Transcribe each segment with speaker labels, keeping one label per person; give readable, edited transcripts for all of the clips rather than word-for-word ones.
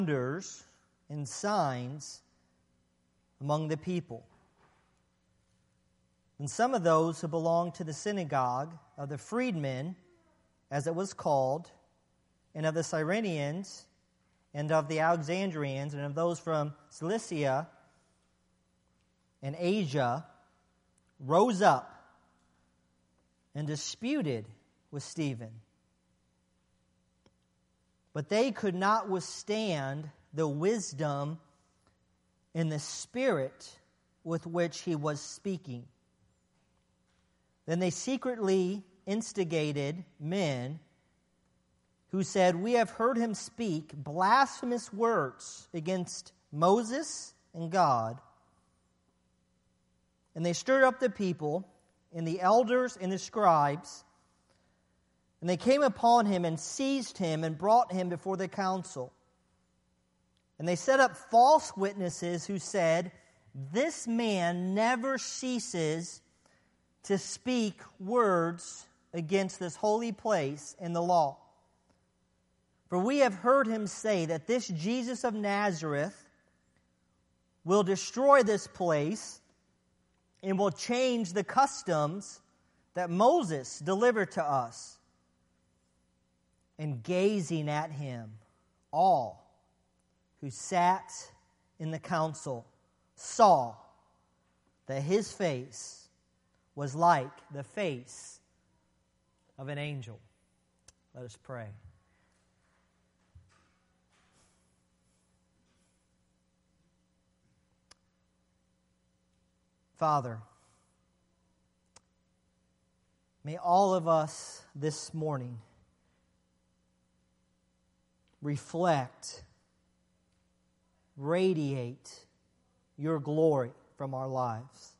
Speaker 1: wonders and signs among the people. And some of those who belonged to the synagogue of the freedmen, as it was called, and of the Cyrenians, and of the Alexandrians, and of those from Cilicia and Asia, rose up and disputed with Stephen. But they could not withstand the wisdom and the spirit with which he was speaking. Then they secretly instigated men who said, "We have heard him speak blasphemous words against Moses and God." And they stirred up the people and the elders and the scribes, and they came upon him and seized him and brought him before the council. And they set up false witnesses who said, "This man never ceases to speak words against this holy place and the law. For we have heard him say that this Jesus of Nazareth will destroy this place and will change the customs that Moses delivered to us." And gazing at him, all who sat in the council saw that his face was like the face of an angel. Let us pray. Father, may all of us this morning reflect, radiate your glory from our lives.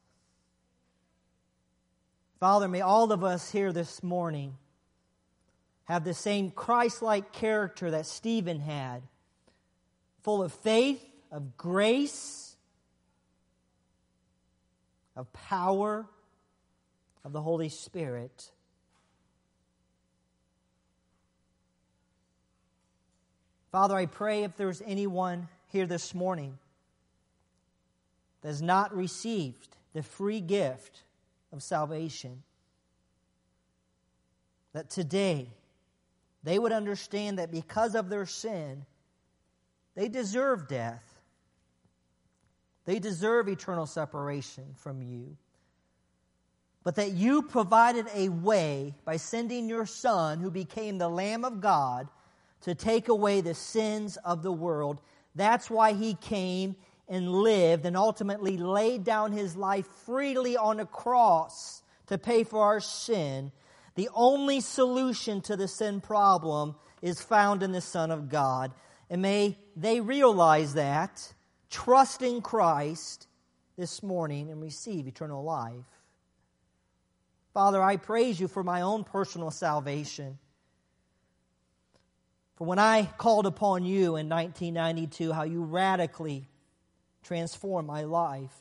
Speaker 1: Father, may all of us here this morning have the same Christ-like character that Stephen had, full of faith, of grace, of power, of the Holy Spirit. Father, I pray if there's anyone here this morning that has not received the free gift of salvation, that today they would understand that because of their sin, they deserve death. They deserve eternal separation from you. But that you provided a way by sending your Son, who became the Lamb of God, to take away the sins of the world. That's why he came and lived and ultimately laid down his life freely on a cross to pay for our sin. The only solution to the sin problem is found in the Son of God. And may they realize that, trust in Christ this morning, and receive eternal life. Father, I praise you for my own personal salvation. For when I called upon you in 1992, how you radically transformed my life.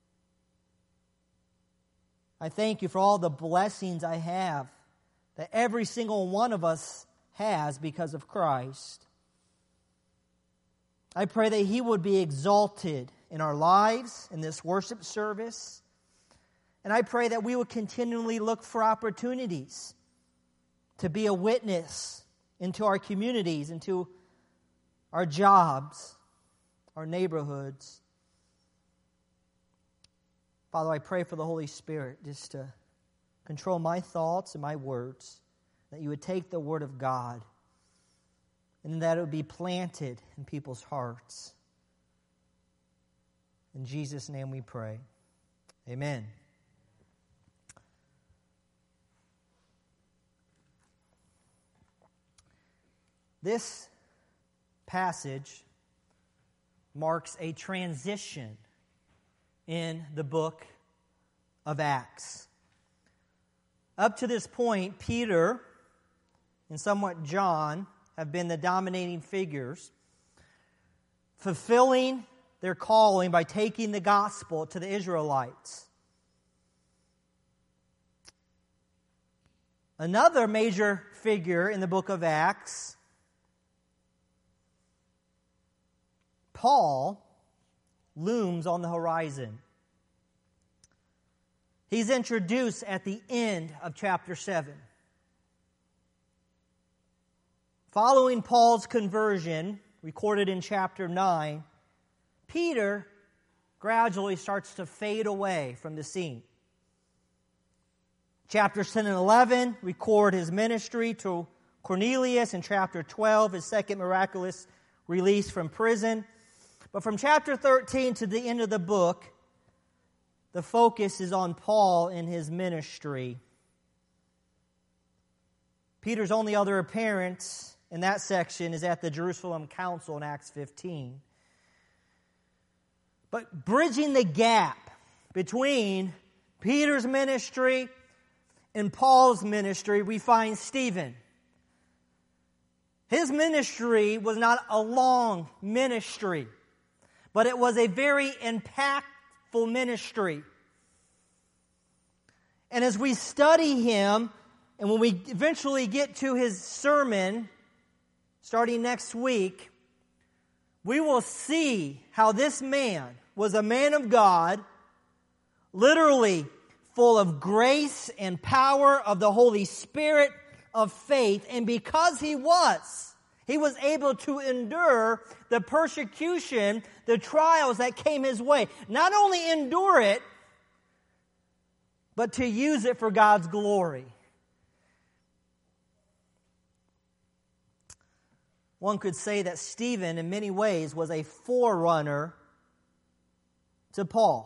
Speaker 1: I thank you for all the blessings I have that every single one of us has because of Christ. I pray that he would be exalted in our lives, in this worship service. And I pray that we would continually look for opportunities to be a witness into our communities, into our jobs, our neighborhoods. Father, I pray for the Holy Spirit just to control my thoughts and my words, that you would take the Word of God and that it would be planted in people's hearts. In Jesus' name we pray. Amen. This passage marks a transition in the book of Acts. Up to this point, Peter and somewhat John have been the dominating figures, fulfilling their calling by taking the gospel to the Israelites. Another major figure in the book of Acts Paul looms on the horizon. He's introduced at the end of chapter 7. Following Paul's conversion, recorded in chapter 9, Peter gradually starts to fade away from the scene. Chapters 10 and 11 record his ministry to Cornelius. In chapter 12, his second miraculous release from prison. But from chapter 13 to the end of the book, the focus is on Paul and his ministry. Peter's only other appearance in that section is at the Jerusalem Council in Acts 15. But bridging the gap between Peter's ministry and Paul's ministry, we find Stephen. His ministry was not a long ministry, but it was a very impactful ministry. And as we study him, and when we eventually get to his sermon, starting next week, we will see how this man was a man of God, literally full of grace and power of the Holy Spirit of faith. And because he was able to endure the persecution, the trials that came his way. Not only endure it, but to use it for God's glory. One could say that Stephen, in many ways, was a forerunner to Paul.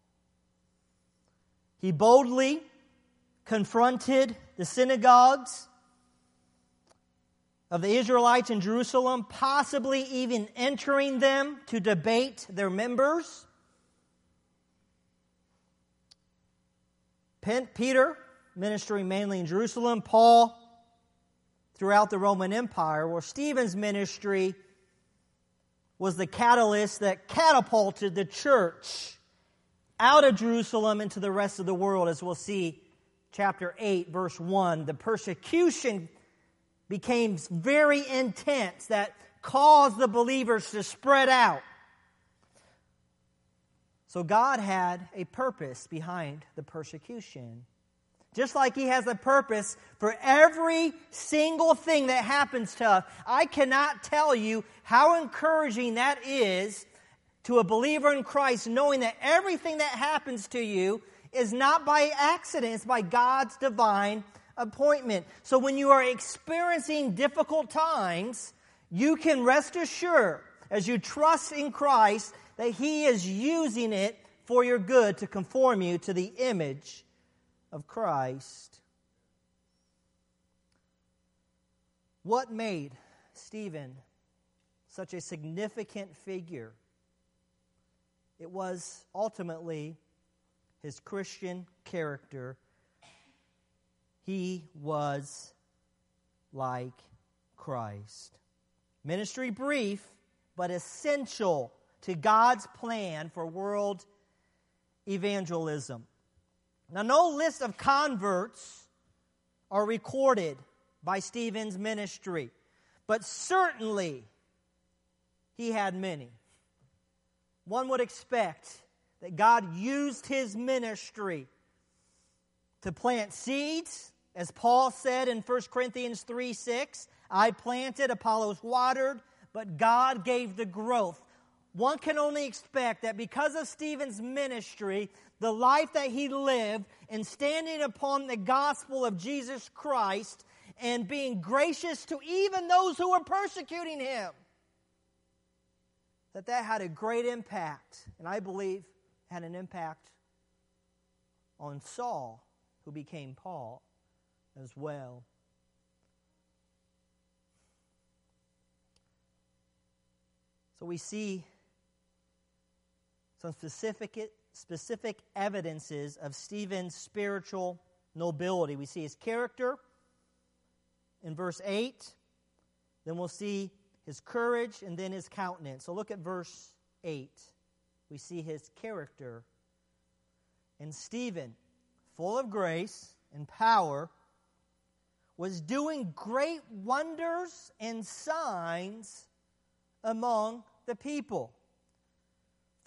Speaker 1: He boldly confronted the synagogues of the Israelites in Jerusalem, possibly even entering them to debate their members. Peter, ministering mainly in Jerusalem, Paul throughout the Roman Empire, where Stephen's ministry was the catalyst that catapulted the church out of Jerusalem into the rest of the world, as we'll see chapter 8, verse 1. The persecution became very intense that caused the believers to spread out. So God had a purpose behind the persecution. Just like He has a purpose for every single thing that happens to us. I cannot tell you how encouraging that is to a believer in Christ, knowing that everything that happens to you is not by accident, it's by God's divine appointment. So when you are experiencing difficult times, you can rest assured, as you trust in Christ, that He is using it for your good to conform you to the image of Christ. What made Stephen such a significant figure? It was ultimately his Christian character. He was like Christ. Ministry brief, but essential to God's plan for world evangelism. Now, no list of converts are recorded by Stephen's ministry, but certainly he had many. One would expect that God used his ministry to plant seeds, as Paul said in 1 Corinthians 3:6, I planted, Apollos watered, but God gave the growth. One can only expect that because of Stephen's ministry, the life that he lived in standing upon the gospel of Jesus Christ and being gracious to even those who were persecuting him, that had a great impact, and I believe had an impact on Saul, who became Paul as well. So we see some specific evidences of Stephen's spiritual nobility. We see his character in verse 8. Then we'll see his courage and then his countenance. So look at verse 8. We see his character. And Stephen, full of grace and power, was doing great wonders and signs among the people.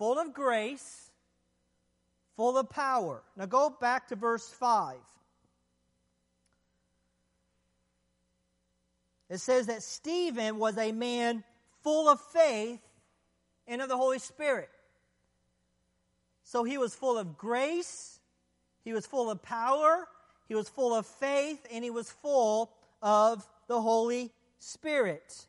Speaker 1: full of grace, full of power. Now go back to verse 5. It says that Stephen was a man full of faith and of the Holy Spirit. So he was full of grace, he was full of power, he was full of faith, and he was full of the Holy Spirit.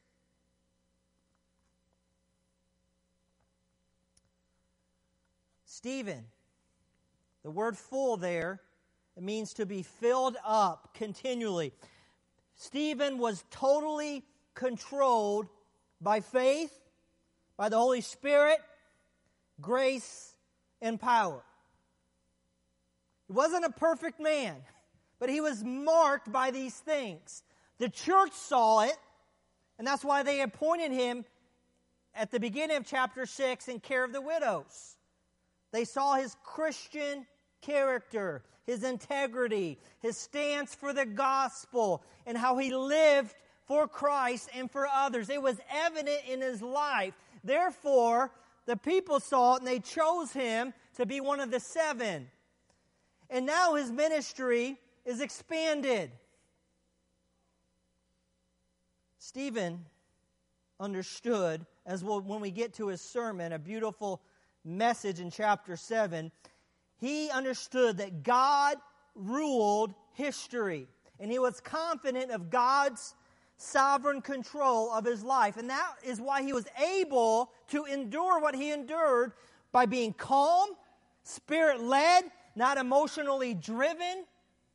Speaker 1: Stephen, the word full there, it means to be filled up continually. Stephen was totally controlled by faith, by the Holy Spirit, grace, and power. He wasn't a perfect man, but he was marked by these things. The church saw it, and that's why they appointed him at the beginning of chapter 6 in care of the widows. They saw his Christian character, his integrity, his stance for the gospel, and how he lived for Christ and for others. It was evident in his life. Therefore, the people saw it and they chose him to be one of the 7. And now his ministry is expanded. Stephen understood, as when we get to his sermon, a beautiful message in chapter 7, he understood that God ruled history. And he was confident of God's sovereign control of his life. And that is why he was able to endure what he endured by being calm, Spirit-led, not emotionally driven.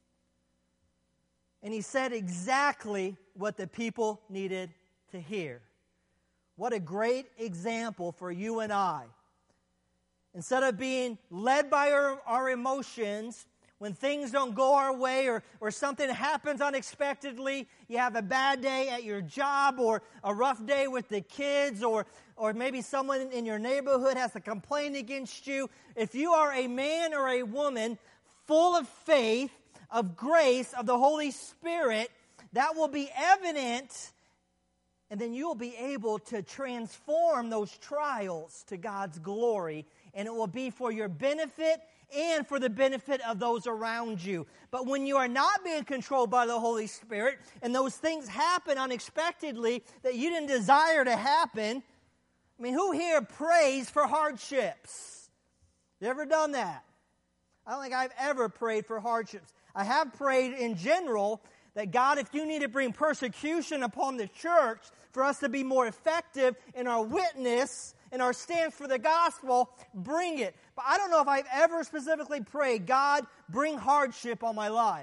Speaker 1: And he said exactly what the people needed to hear. What a great example for you and I. Instead of being led by our emotions, when things don't go our way or something happens unexpectedly, you have a bad day at your job or a rough day with the kids or maybe someone in your neighborhood has a complaint against you. If you are a man or a woman full of faith, of grace, of the Holy Spirit, that will be evident, and then you will be able to transform those trials to God's glory, and it will be for your benefit and for the benefit of those around you. But when you are not being controlled by the Holy Spirit, and those things happen unexpectedly that you didn't desire to happen, I mean, who here prays for hardships? You ever done that? I don't think I've ever prayed for hardships. I have prayed in general that God, if you need to bring persecution upon the church for us to be more effective in our witness and our stance for the gospel, bring it. But I don't know if I've ever specifically prayed, God, bring hardship on my life.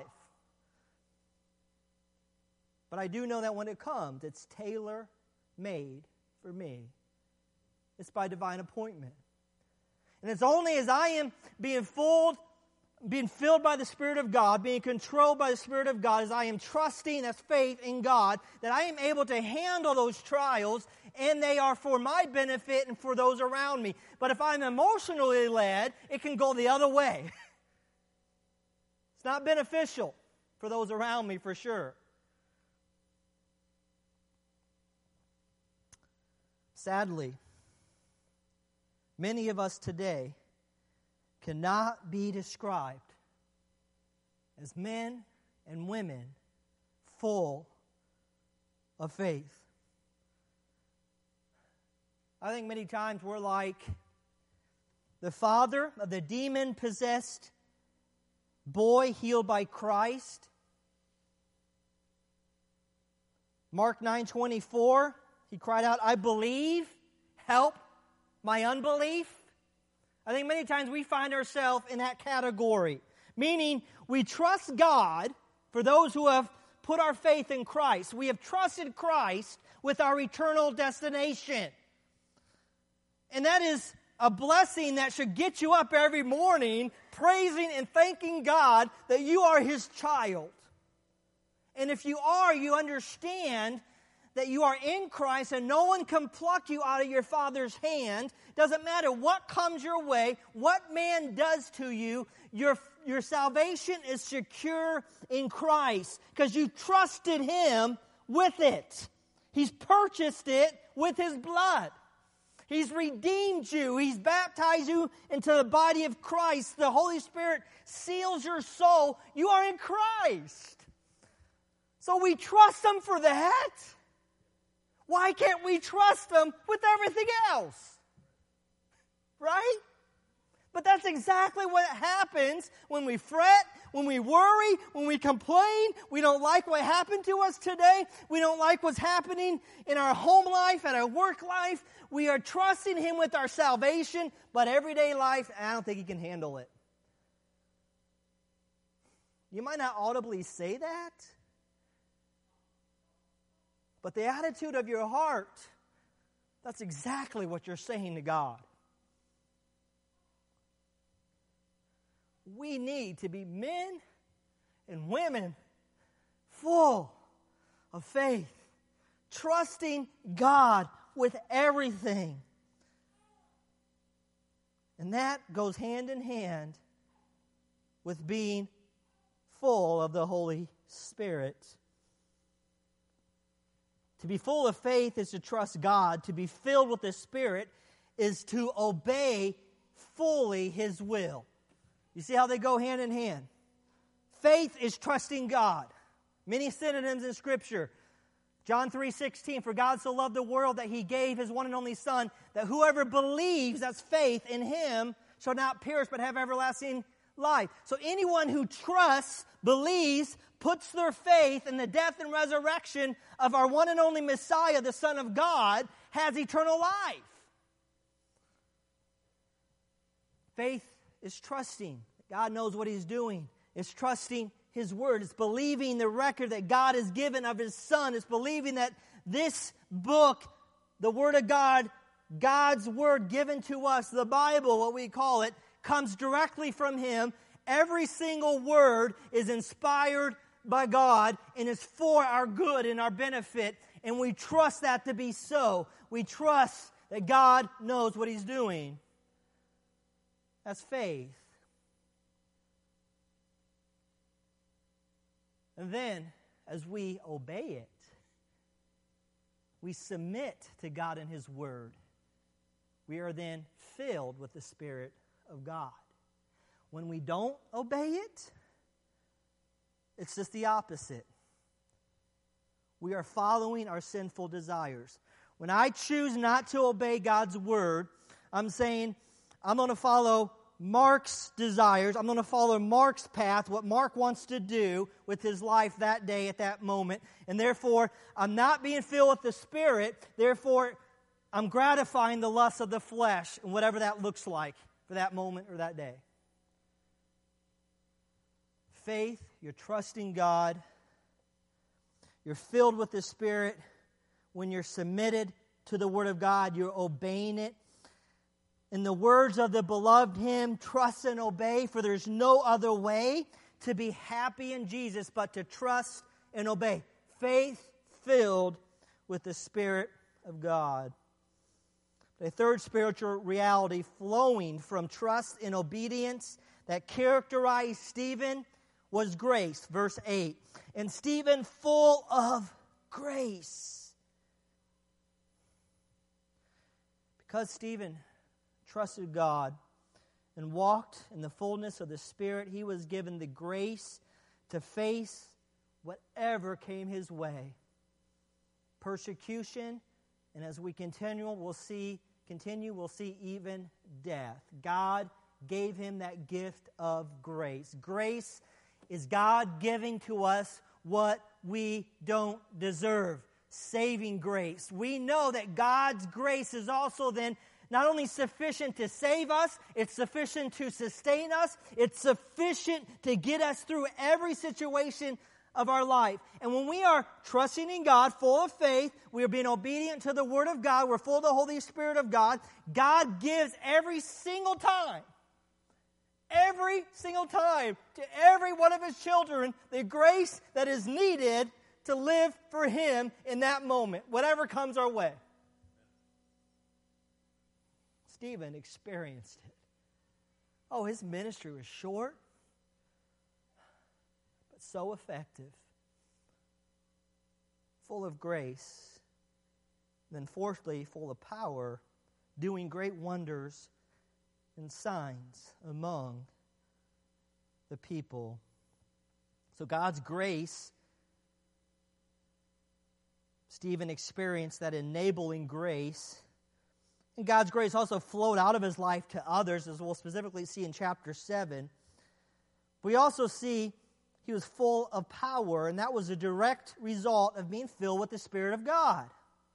Speaker 1: But I do know that when it comes, it's tailor-made for me. It's by divine appointment. And it's only as I am being filled by the Spirit of God, being controlled by the Spirit of God, as I am trusting, as faith in God, that I am able to handle those trials, and they are for my benefit and for those around me. But if I'm emotionally led, it can go the other way. It's not beneficial for those around me, for sure. Sadly, many of us today cannot be described as men and women full of faith. I think many times we're like the father of the demon-possessed boy healed by Christ. Mark 9:24, he cried out, "I believe, help my unbelief." I think many times we find ourselves in that category, meaning we trust God for those who have put our faith in Christ. We have trusted Christ with our eternal destination. And that is a blessing that should get you up every morning praising and thanking God that you are His child. And if you are, you understand that you are in Christ and no one can pluck you out of your Father's hand. Doesn't matter what comes your way, what man does to you, your salvation is secure in Christ because you trusted Him with it. He's purchased it with His blood. He's redeemed you. He's baptized you into the body of Christ. The Holy Spirit seals your soul. You are in Christ. So we trust Him for that. Why can't we trust Him with everything else? Right? But that's exactly what happens when we fret, when we worry, when we complain. We don't like what happened to us today. We don't like what's happening in our home life, and our work life. We are trusting Him with our salvation, but everyday life, I don't think He can handle it. You might not audibly say that, but the attitude of your heart, that's exactly what you're saying to God. We need to be men and women full of faith, trusting God with everything. And that goes hand in hand with being full of the Holy Spirit. To be full of faith is to trust God. To be filled with the Spirit is to obey fully His will. You see how they go hand in hand? Faith is trusting God. Many synonyms in Scripture. John 3:16, for God so loved the world that He gave His one and only Son, that whoever believes, that's faith, in Him shall not perish but have everlasting life. So anyone who trusts, believes, puts their faith in the death and resurrection of our one and only Messiah, the Son of God, has eternal life. Faith is trusting that God knows what He's doing. It's trusting His Word. It's believing the record that God has given of His Son. It's believing that this book, the Word of God, God's Word given to us, the Bible, what we call it, comes directly from Him. Every single word is inspired by God and is for our good and our benefit. And we trust that to be so. We trust that God knows what He's doing. That's faith. And then, as we obey it, we submit to God and His Word. We are then filled with the Spirit of God. When we don't obey it, it's just the opposite. We are following our sinful desires. When I choose not to obey God's Word, I'm saying, I'm going to follow Mark's desires. I'm going to follow Mark's path, what Mark wants to do with his life that day at that moment. And therefore, I'm not being filled with the Spirit. Therefore, I'm gratifying the lusts of the flesh, and whatever that looks like for that moment or that day. Faith, you're trusting God. You're filled with the Spirit. When you're submitted to the Word of God, you're obeying it. In the words of the beloved hymn, trust and obey, for there's no other way to be happy in Jesus but to trust and obey. Faith filled with the Spirit of God. The third spiritual reality flowing from trust and obedience that characterized Stephen was grace. Verse 8. And Stephen full of grace. Because Stephen trusted God and walked in the fullness of the Spirit, he was given the grace to face whatever came his way. Persecution, and as we continue, we'll see even death. God gave him that gift of grace. Grace is God giving to us what we don't deserve. Saving grace. We know that God's grace is also then not only sufficient to save us, it's sufficient to sustain us, it's sufficient to get us through every situation of our life. And when we are trusting in God, full of faith, we are being obedient to the Word of God, we're full of the Holy Spirit of God, God gives every single time to every one of His children the grace that is needed to live for Him in that moment, whatever comes our way. Stephen experienced it. Oh, his ministry was short, but so effective. Full of grace. Then fourthly, full of power doing great wonders and signs among the people. So God's grace, Stephen experienced that enabling grace. And God's grace also flowed out of his life to others, as we'll specifically see in chapter 7. We also see he was full of power, and that was a direct result of being filled with the Spirit of God.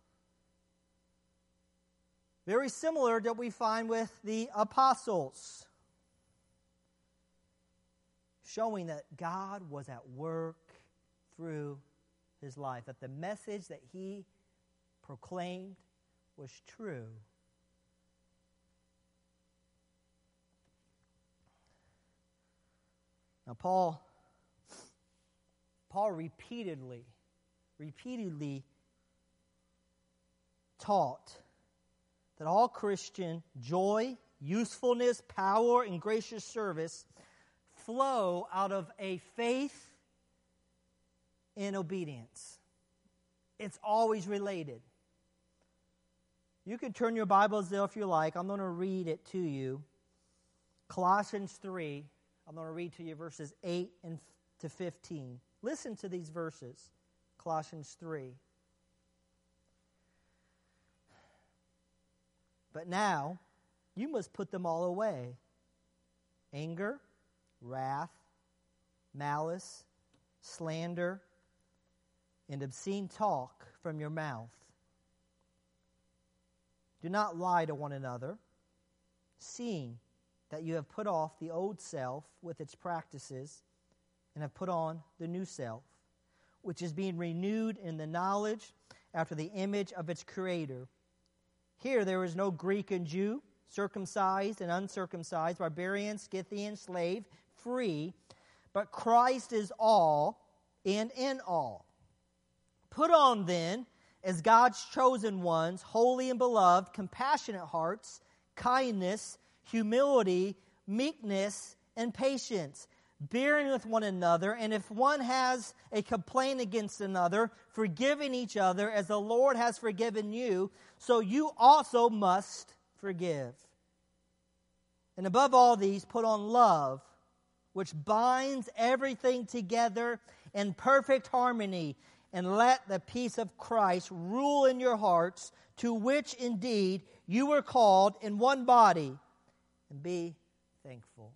Speaker 1: Very similar to what we find with the apostles, showing that God was at work through his life, that the message that he proclaimed was true. Now, Paul repeatedly taught that all Christian joy, usefulness, power, and gracious service flow out of a faith in obedience. It's always related. You can turn your Bibles there if you like. I'm going to read it to you. Colossians 3. I'm going to read to you verses 8 to 15. Listen to these verses. Colossians 3. But now, you must put them all away. Anger, wrath, malice, slander, and obscene talk from your mouth. Do not lie to one another, seeing that you have put off the old self with its practices and have put on the new self, which is being renewed in the knowledge after the image of its creator. Here there is no Greek and Jew, circumcised and uncircumcised, barbarian, Scythian, slave, free, but Christ is all and in all. Put on then, as God's chosen ones, holy and beloved, compassionate hearts, kindness, humility, meekness, and patience, bearing with one another, and if one has a complaint against another, forgiving each other as the Lord has forgiven you, so you also must forgive. And above all these, put on love, which binds everything together in perfect harmony, and let the peace of Christ rule in your hearts, to which indeed you were called in one body, and be thankful.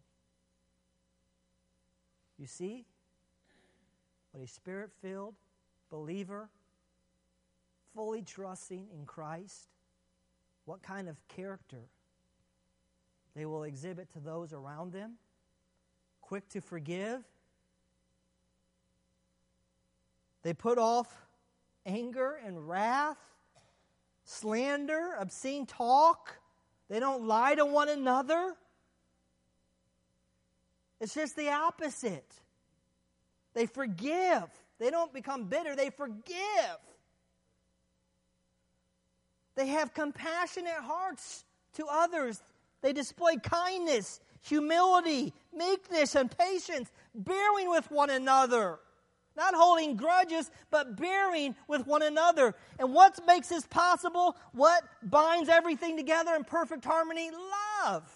Speaker 1: You see what a Spirit-filled believer, fully trusting in Christ, what kind of character they will exhibit to those around them, quick to forgive. They put off anger and wrath, slander, obscene talk. They don't lie to one another. It's just the opposite. They forgive. They don't become bitter. They forgive. They have compassionate hearts to others. They display kindness, humility, meekness, and patience, bearing with one another. Not holding grudges, but bearing with one another. And what makes this possible? What binds everything together in perfect harmony? Love.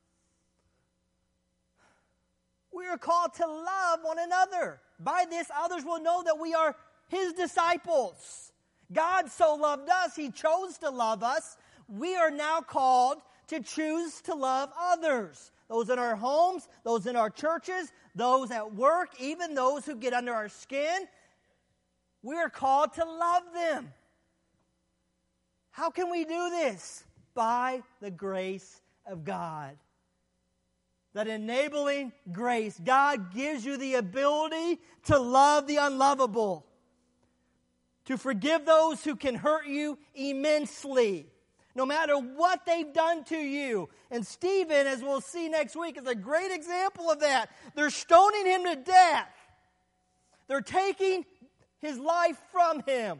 Speaker 1: We are called to love one another. By this, others will know that we are His disciples. God so loved us, He chose to love us. We are now called to choose to love others. Those in our homes, those in our churches, those at work, even those who get under our skin. We are called to love them. How can we do this? By the grace of God. That enabling grace. God gives you the ability to love the unlovable. To forgive those who can hurt you immensely. No matter what they've done to you. And Stephen, as we'll see next week, is a great example of that. They're stoning him to death. They're taking his life from him.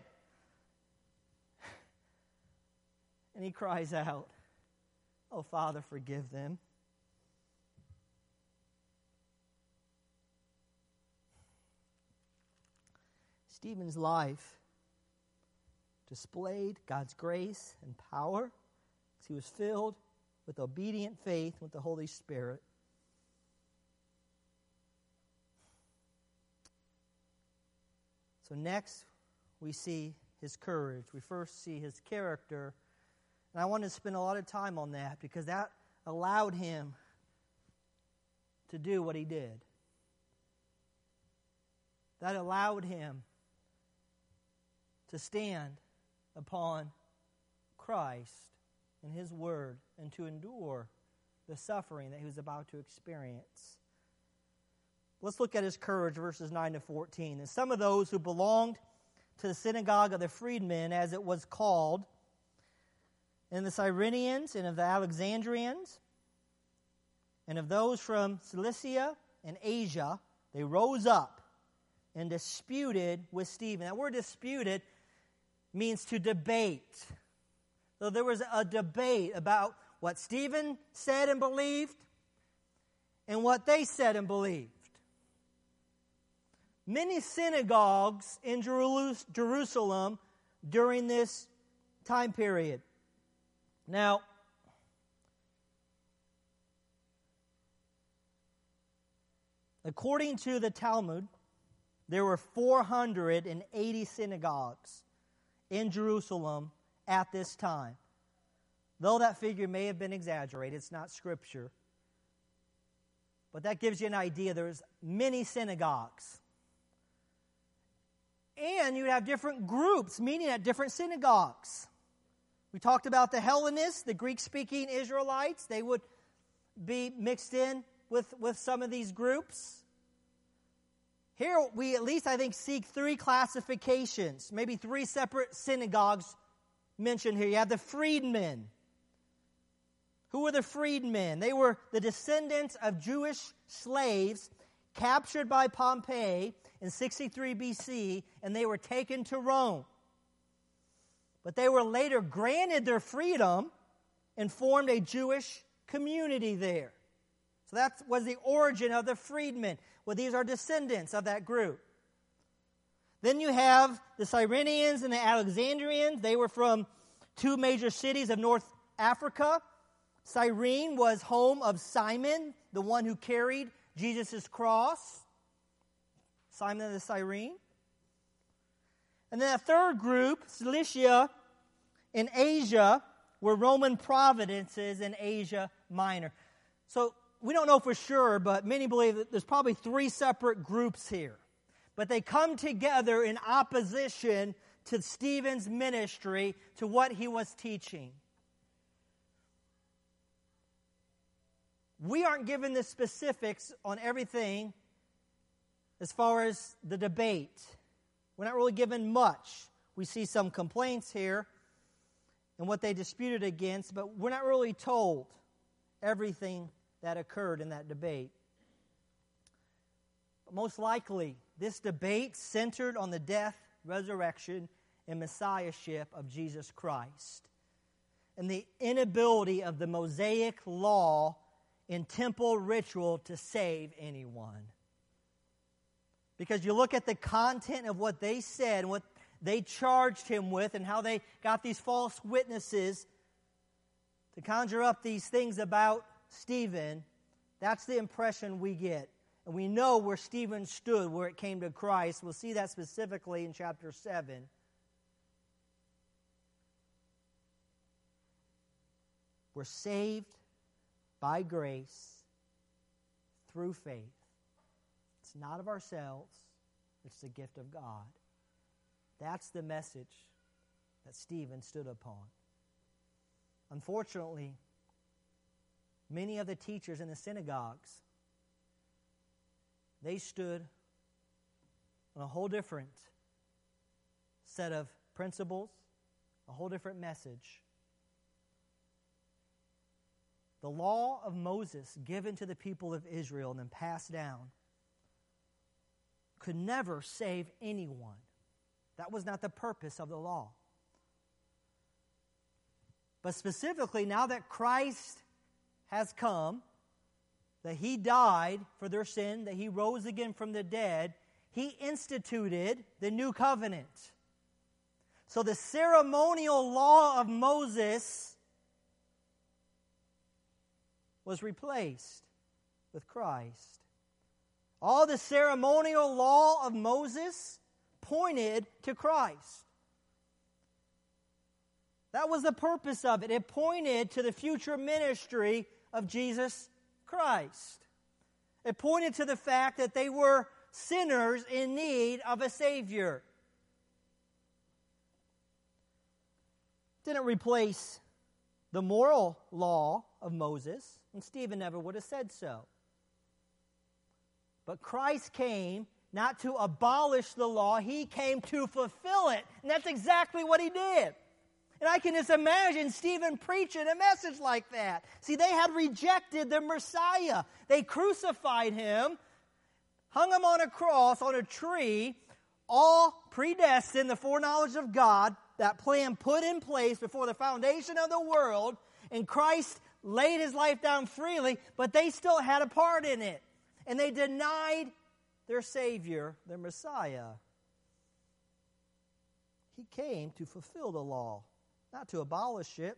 Speaker 1: And he cries out, "Oh, Father, forgive them." Stephen's life displayed God's grace and power He was filled with obedient faith with the Holy Spirit. So next, we see his courage. We first see his character. And I want to spend a lot of time on that because that allowed him to do what he did. That allowed him to stand upon Christ and his word and to endure the suffering that he was about to experience. Let's look at his courage, verses 9 to 14. And some of those who belonged to the synagogue of the freedmen, as it was called, and the Cyrenians and of the Alexandrians, and of those from Cilicia and Asia, they rose up and disputed with Stephen. That word disputed means to debate. So there was a debate about what Stephen said and believed and what they said and believed. Many synagogues in Jerusalem during this time period. Now, according to the Talmud, there were 480 synagogues in Jerusalem at this time. Though that figure may have been exaggerated, it's not Scripture. But that gives you an idea. There's many synagogues. And you'd have different groups meeting at different synagogues. We talked about the Hellenists, the Greek-speaking Israelites. They would be mixed in with some of these groups. Here we at least, I think, seek three classifications, maybe three separate synagogues mentioned here. You have the freedmen. Who were the freedmen? They were the descendants of Jewish slaves captured by Pompey in 63 BC, and they were taken to Rome. But they were later granted their freedom and formed a Jewish community there. So that was the origin of the freedmen. Well, these are descendants of that group. Then you have the Cyrenians and the Alexandrians. They were from two major cities of North Africa. Cyrene was home of Simon, the one who carried Jesus' cross. Simon of the Cyrene. And then a third group, Cilicia and Asia, were Roman provinces in Asia Minor. So we don't know for sure, but many believe that there's probably three separate groups here. But they come together in opposition to Stephen's ministry, to what he was teaching. We aren't given the specifics on everything as far as the debate. We're not really given much. We see some complaints here and what they disputed against, but we're not really told everything that occurred in that debate. But most likely, this debate centered on the death, resurrection, and messiahship of Jesus Christ, and the inability of the Mosaic law and temple ritual to save anyone. Because you look at the content of what they said and what they charged him with and how they got these false witnesses to conjure up these things about Stephen, that's the impression we get. And we know where Stephen stood where it came to Christ. We'll see that specifically in chapter 7. We're saved by grace through faith. It's not of ourselves. It's the gift of God. That's the message that Stephen stood upon. Unfortunately, many of the teachers in the synagogues, they stood on a whole different set of principles, a whole different message. The law of Moses given to the people of Israel and then passed down could never save anyone. That was not the purpose of the law. But specifically, now that Christ has come, that he died for their sin, that he rose again from the dead, he instituted the new covenant. So the ceremonial law of Moses was replaced with Christ. All the ceremonial law of Moses pointed to Christ. That was the purpose of it. It pointed to the future ministry of Jesus Christ. It pointed to the fact that they were sinners in need of a Savior. It didn't replace the moral law of Moses, and Stephen never would have said so. But Christ came not to abolish the law, He came to fulfill it. And that's exactly what He did. And I can just imagine Stephen preaching a message like that. See, they had rejected the Messiah. They crucified Him, hung Him on a cross, on a tree, all predestined, the foreknowledge of God, that plan put in place before the foundation of the world, and Christ laid His life down freely, but they still had a part in it. And they denied their Savior, their Messiah. He came to fulfill the law, not to abolish it.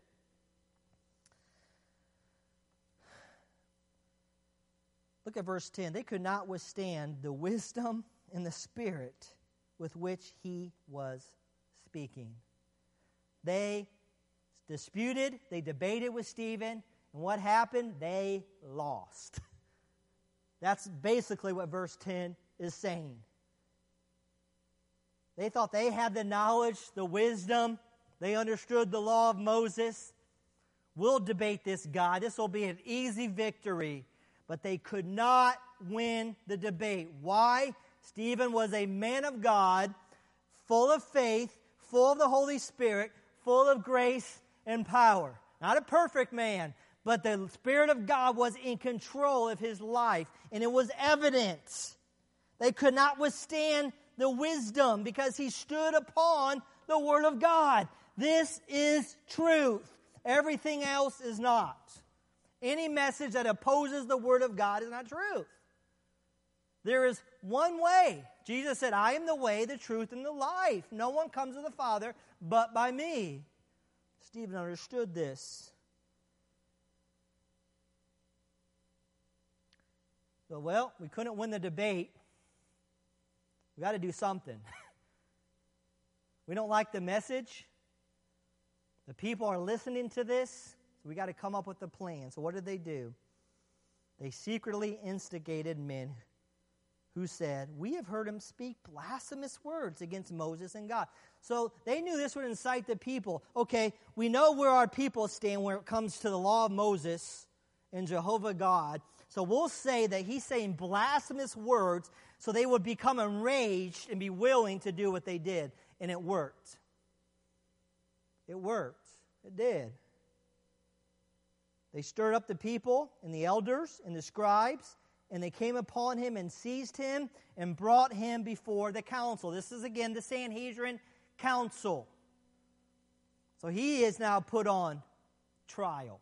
Speaker 1: Look at verse 10. They could not withstand the wisdom and the spirit with which He was speaking. They disputed, they debated with Stephen, and what happened? They lost. That's basically what verse 10 is saying. They thought they had the knowledge, the wisdom, they understood the law of Moses. We'll debate this guy. This will be an easy victory. But they could not win the debate. Why? Stephen was a man of God, full of faith, full of the Holy Spirit, full of grace and power. Not a perfect man, but the Spirit of God was in control of his life, and it was evident. They could not withstand the wisdom because he stood upon the Word of God. This is truth. Everything else is not. Any message that opposes the Word of God is not truth. There is one way. Jesus said, I am the way, the truth, and the life. No one comes to the Father but by me. Stephen understood this. So, well, we couldn't win the debate. We got to do something. We don't like the message. The people are listening to this. So we got to come up with a plan. So what did they do? They secretly instigated men who said, we have heard him speak blasphemous words against Moses and God. So they knew this would incite the people. Okay, we know where our people stand when it comes to the law of Moses and Jehovah God. So we'll say that he's saying blasphemous words so they would become enraged and be willing to do what they did. And it worked. It worked. It did. They stirred up the people and the elders and the scribes, and they came upon him and seized him and brought him before the council. This is again the Sanhedrin council. So he is now put on trial.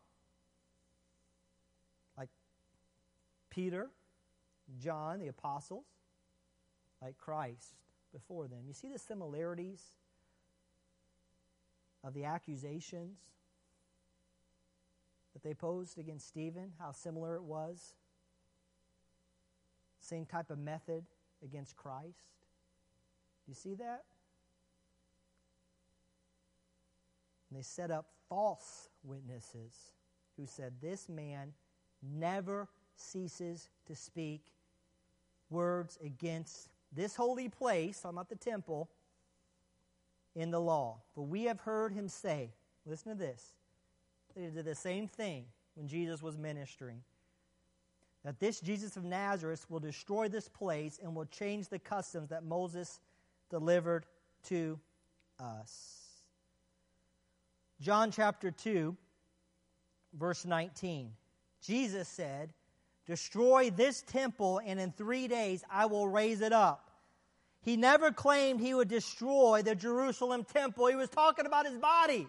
Speaker 1: Like Peter, John, the apostles, like Christ before them. You see the similarities of the accusations that they posed against Stephen, how similar it was. Same type of method against Christ. Do you see that? And they set up false witnesses who said, this man never ceases to speak words against this holy place, I'm at the temple, in the law. For we have heard him say, listen to this, they did the same thing when Jesus was ministering, that this Jesus of Nazareth will destroy this place and will change the customs that Moses delivered to us. John chapter 2, verse 19. Jesus said, destroy this temple, and in 3 days I will raise it up. He never claimed he would destroy the Jerusalem temple. He was talking about his body.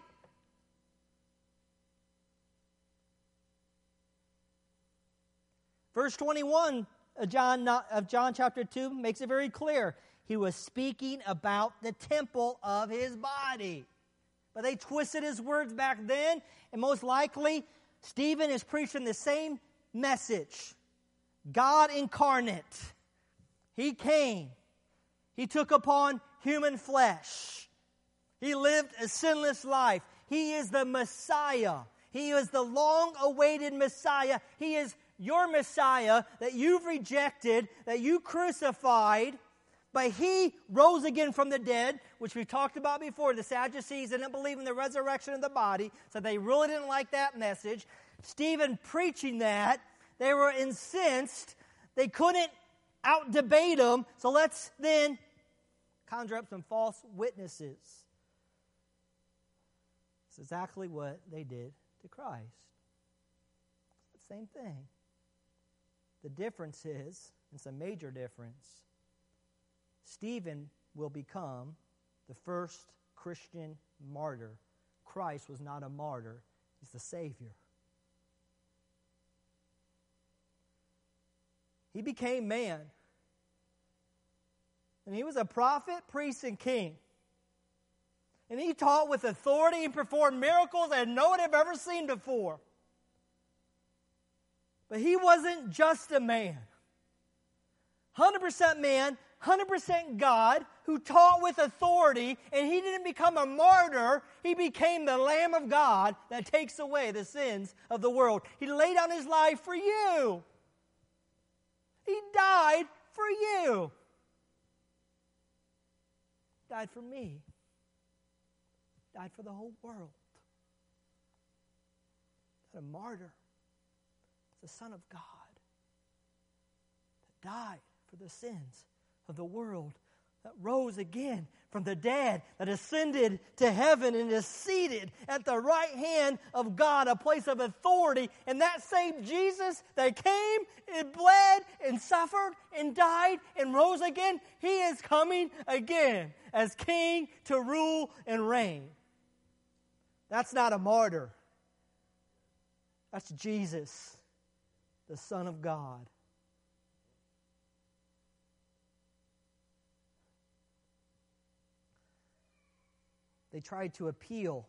Speaker 1: Verse 21 of John chapter 2 makes it very clear. He was speaking about the temple of his body. But they twisted his words back then, and most likely Stephen is preaching the same message. God incarnate. He came. He took upon human flesh. He lived a sinless life. He is the Messiah. He is the long-awaited Messiah. He is your Messiah that you've rejected, that you crucified, but He rose again from the dead, which we've talked about before. The Sadducees didn't believe in the resurrection of the body, so they really didn't like that message. Stephen preaching that, they were incensed. They couldn't out-debate him, so let's then conjure up some false witnesses. It's exactly what they did to Christ. It's the same thing. The difference is, it's a major difference, Stephen will become the first Christian martyr. Christ was not a martyr. He's the Savior. He became man. And He was a prophet, priest, and king. And He taught with authority and performed miracles that no one had ever seen before. But He wasn't just a man. 100% man, 100% God, who taught with authority, and He didn't become a martyr. He became the Lamb of God that takes away the sins of the world. He laid down His life for you. He died for you. Died for me. Died for the whole world. Not a martyr. The Son of God that died for the sins of the world, that rose again from the dead, that ascended to heaven and is seated at the right hand of God, a place of authority. And that same Jesus that came and bled and suffered and died and rose again, He is coming again as King to rule and reign. That's not a martyr. That's Jesus, the Son of God. They tried to appeal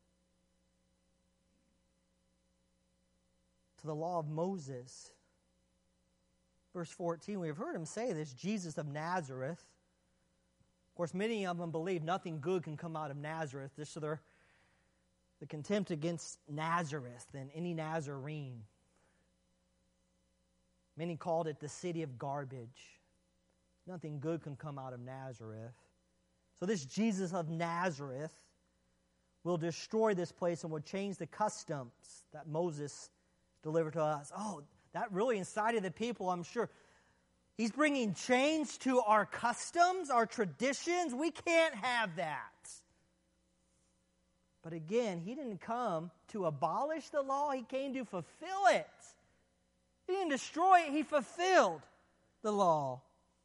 Speaker 1: to the law of Moses. Verse 14, we have heard him say this, Jesus of Nazareth. Of course, many of them believe nothing good can come out of Nazareth. This is the contempt against Nazareth and any Nazarene. Many called it the city of garbage. Nothing good can come out of Nazareth. So this Jesus of Nazareth will destroy this place and will change the customs that Moses delivered to us. Oh, that really incited the people, I'm sure. He's bringing change to our customs, our traditions. We can't have that. But again, He didn't come to abolish the law. He came to fulfill it. He didn't destroy it. He fulfilled the law.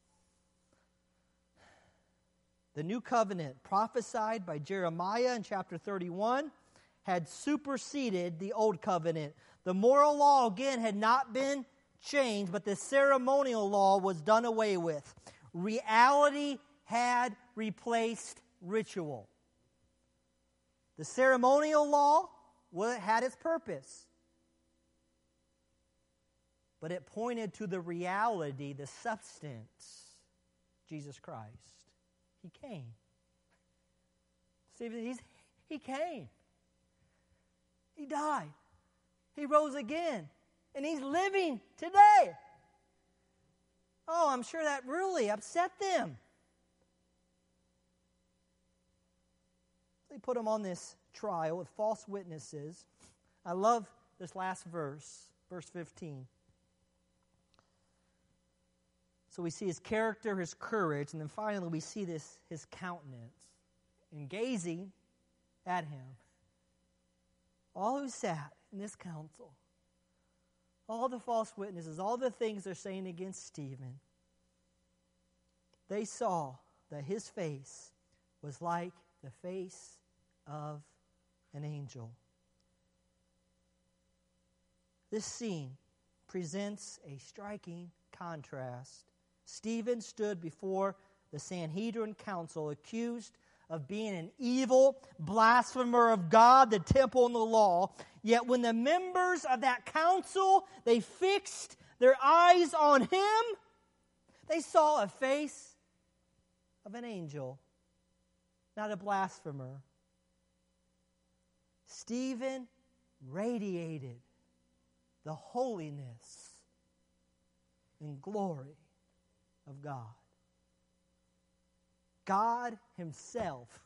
Speaker 1: The new covenant prophesied by Jeremiah in chapter 31 had superseded the old covenant. The moral law, again, had not been changed, but the ceremonial law was done away with. Reality had replaced ritual. The ceremonial law, well, it had its purpose. But it pointed to the reality, the substance, Jesus Christ. He came. Stephen, He came. He died. He rose again. And He's living today. Oh, I'm sure that really upset them. They put Him on this trial with false witnesses. I love this last verse, verse 15. So we see His character, His courage, and then finally we see His countenance. And gazing at Him, all who sat in this council, all the false witnesses, all the things they're saying against Stephen, they saw that his face was like the face of an angel. This scene presents a striking contrast. Stephen stood before the Sanhedrin council accused of being an evil blasphemer of God, the temple, and the law. Yet when the members of that council, they fixed their eyes on him, they saw a face of an angel, not a blasphemer. Stephen radiated the holiness and glory of God. God Himself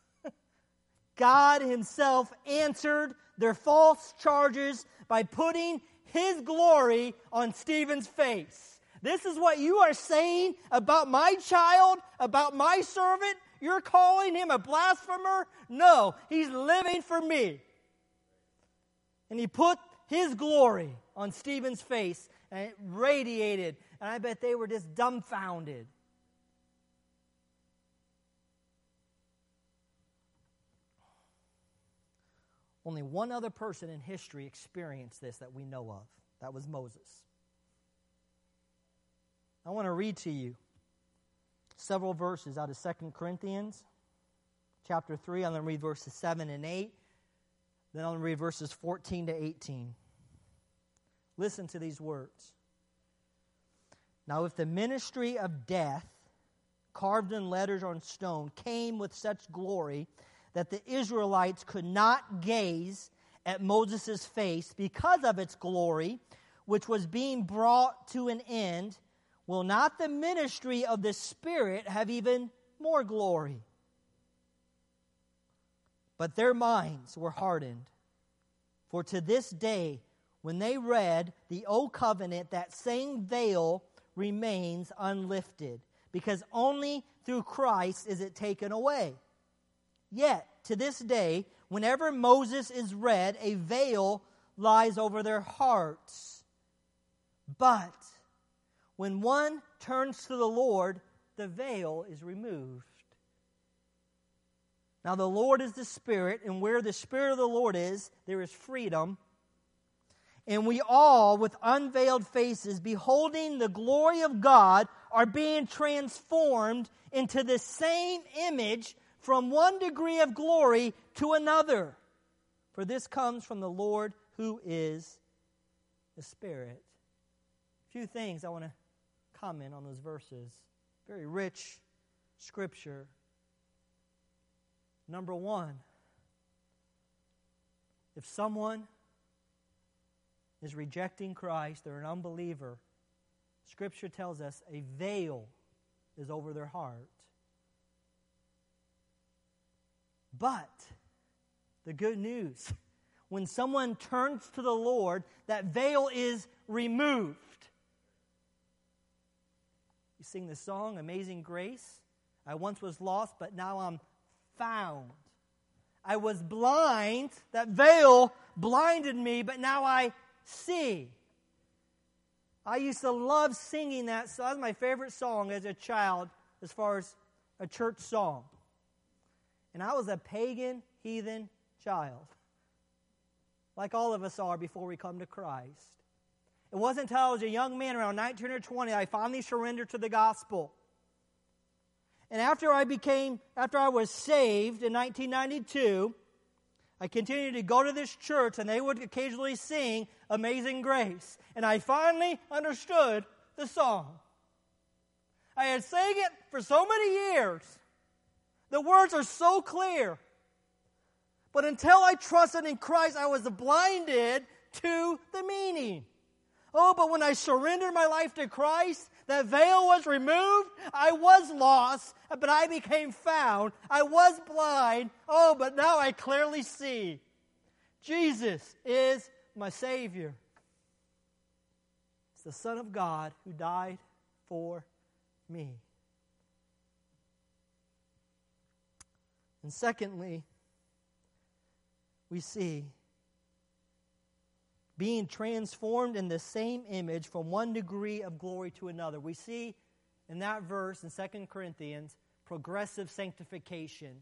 Speaker 1: answered their false charges by putting His glory on Stephen's face. This is what you are saying about my child, about my servant? You're calling him a blasphemer? No, he's living for me. And he put His glory on Stephen's face, and it radiated. And I bet they were just dumbfounded. Only one other person in history experienced this that we know of. That was Moses. I want to read to you several verses out of 2 Corinthians chapter 3. I'm going to read verses 7 and 8. Then I'm going to read verses 14 to 18. Listen to these words. Now, if the ministry of death, carved in letters on stone, came with such glory that the Israelites could not gaze at Moses' face because of its glory, which was being brought to an end, will not the ministry of the Spirit have even more glory? But their minds were hardened. For to this day, when they read the Old Covenant, that same veil remains unlifted, because only through Christ is it taken away. Yet, to this day, whenever Moses is read, a veil lies over their hearts. But when one turns to the Lord, the veil is removed. Now the Lord is the Spirit, and where the Spirit of the Lord is, there is freedom. And we all, with unveiled faces, beholding the glory of God, are being transformed into the same image from one degree of glory to another. For this comes from the Lord who is the Spirit. A few things I want to comment on those verses. Very rich scripture. Number one, if someone is rejecting Christ, they're an unbeliever, Scripture tells us a veil is over their heart. But the good news, when someone turns to the Lord, that veil is removed. You sing the song, Amazing Grace. I once was lost, but now I'm found. I was blind, that veil blinded me, but now I see. I used to love singing that song. That was my favorite song as a child, as far as a church song. And I was a pagan, heathen child, like all of us are before we come to Christ. It wasn't until I was a young man, around 19 or 20, I finally surrendered to the gospel. And after I was saved in 1992, I continued to go to this church, and they would occasionally sing Amazing Grace. And I finally understood the song. I had sang it for so many years. The words are so clear. But until I trusted in Christ, I was blinded to the meaning. Oh, but when I surrendered my life to Christ, that veil was removed. I was lost, but I became found. I was blind. Oh, but now I clearly see. Jesus is my Savior. It's the Son of God who died for me. And secondly, we see being transformed in the same image from one degree of glory to another. We see in that verse in 2 Corinthians, progressive sanctification.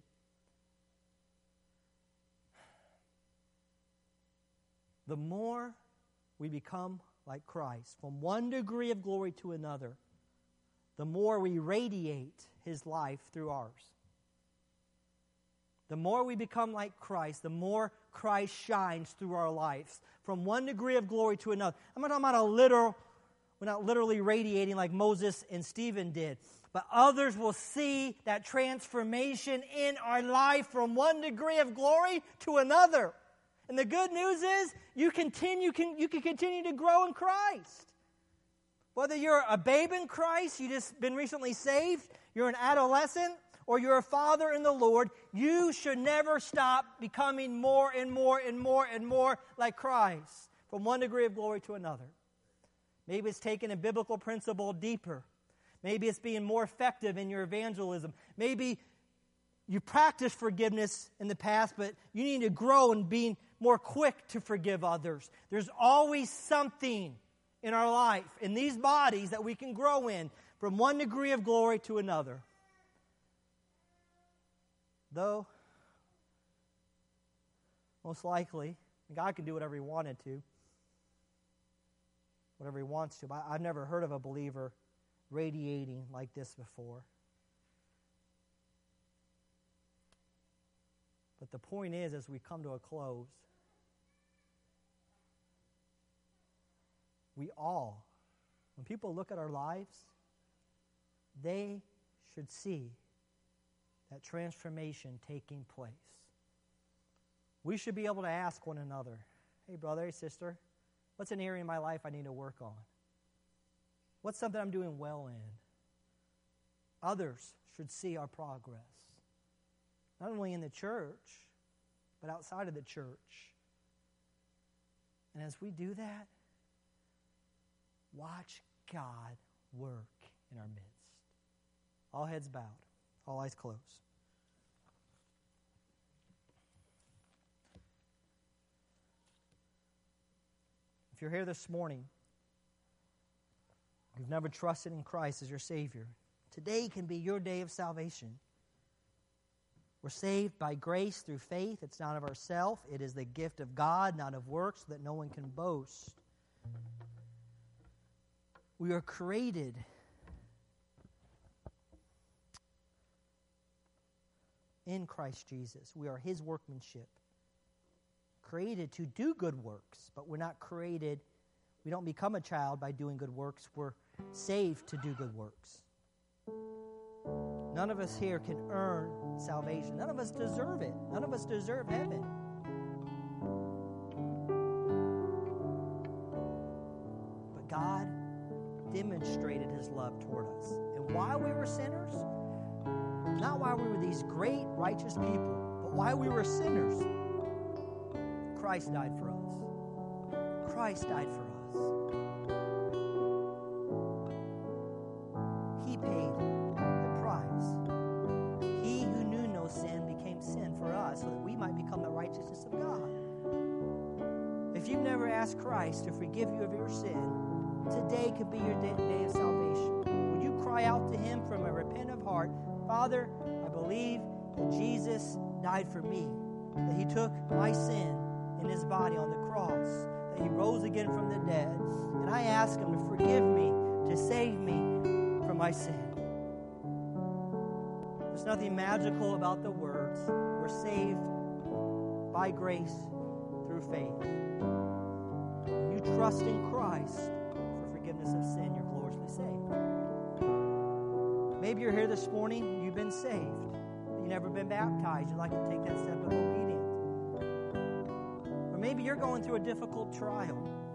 Speaker 1: The more we become like Christ, from one degree of glory to another, the more we radiate His life through ours. The more we become like Christ, the more Christ shines through our lives from one degree of glory to another. I'm not talking about we're not literally radiating like Moses and Stephen did, but others will see that transformation in our life from one degree of glory to another. And the good news is you can continue to grow in Christ. Whether you're a babe in Christ, you just been recently saved, you're an adolescent, or you're a father in the Lord, you should never stop becoming more and more and more and more like Christ from one degree of glory to another. Maybe it's taking a biblical principle deeper. Maybe it's being more effective in your evangelism. Maybe you practiced forgiveness in the past, but you need to grow in being more quick to forgive others. There's always something in our life, in these bodies, that we can grow in from one degree of glory to another. Though, most likely, God can do whatever He wanted to, whatever He wants to. But I've never heard of a believer radiating like this before. But the point is, as we come to a close, we all, when people look at our lives, they should see that transformation taking place. We should be able to ask one another, hey brother, hey sister, what's an area in my life I need to work on? What's something I'm doing well in? Others should see our progress, not only in the church, but outside of the church. And as we do that, watch God work in our midst. All heads bowed, all eyes closed. If you're here this morning, you've never trusted in Christ as your Savior, today can be your day of salvation. We're saved by grace through faith. It's not of ourselves. It is the gift of God, not of works, so that no one can boast. We are created in Christ Jesus. We are His workmanship. Created to do good works, but we're not created, we don't become a child by doing good works. We're saved to do good works. None of us here can earn salvation. None of us deserve it. None of us deserve heaven. But God demonstrated His love toward us. And while we were sinners, not while we were these great righteous people, but while we were sinners, Christ died for us. Christ died for us. He paid the price. He who knew no sin became sin for us so that we might become the righteousness of God. If you've never asked Christ to forgive you of your sin, today could be your day of salvation. Would you cry out to Him from a repentant heart, Father, I believe that Jesus died for me, that He took my sin in His body on the cross, that He rose again from the dead, and I ask Him to forgive me, to save me from my sin. There's nothing magical about the words. We're saved by grace through faith. When you trust in Christ for forgiveness of sin, you're gloriously saved. Maybe you're here this morning, you've been saved, but you've never been baptized. You'd like to take that step of obedience. Maybe you're going through a difficult trial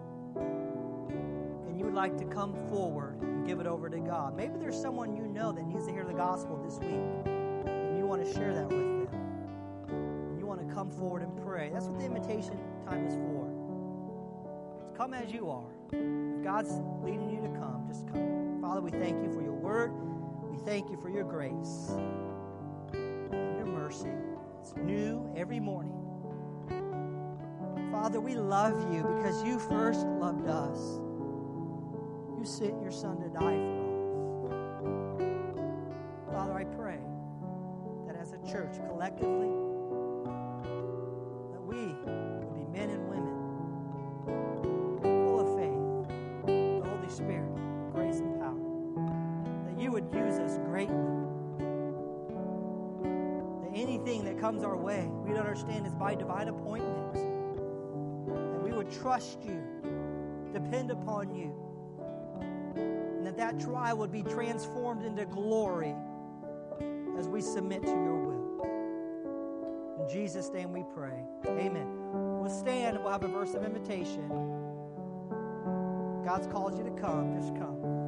Speaker 1: and you would like to come forward and give it over to God. Maybe there's someone you know that needs to hear the gospel this week and you want to share that with them. And you want to come forward and pray. That's what the invitation time is for. Just come as you are. If God's leading you to come, just come. Father, we thank You for Your word. We thank You for Your grace and Your mercy. It's new every morning. Father, we love You because You first loved us. You sent Your Son to die for us. Father, I pray that as a church, collectively, that we would be men and women full of faith, the Holy Spirit, grace and power, that You would use us greatly, that anything that comes our way, we'd understand it's by divine appointment. And we would trust you, depend upon you, and that trial would be transformed into glory as we submit to your will. In Jesus' name we pray. Amen. We'll stand and we'll have a verse of invitation. God's called you to come. Just come.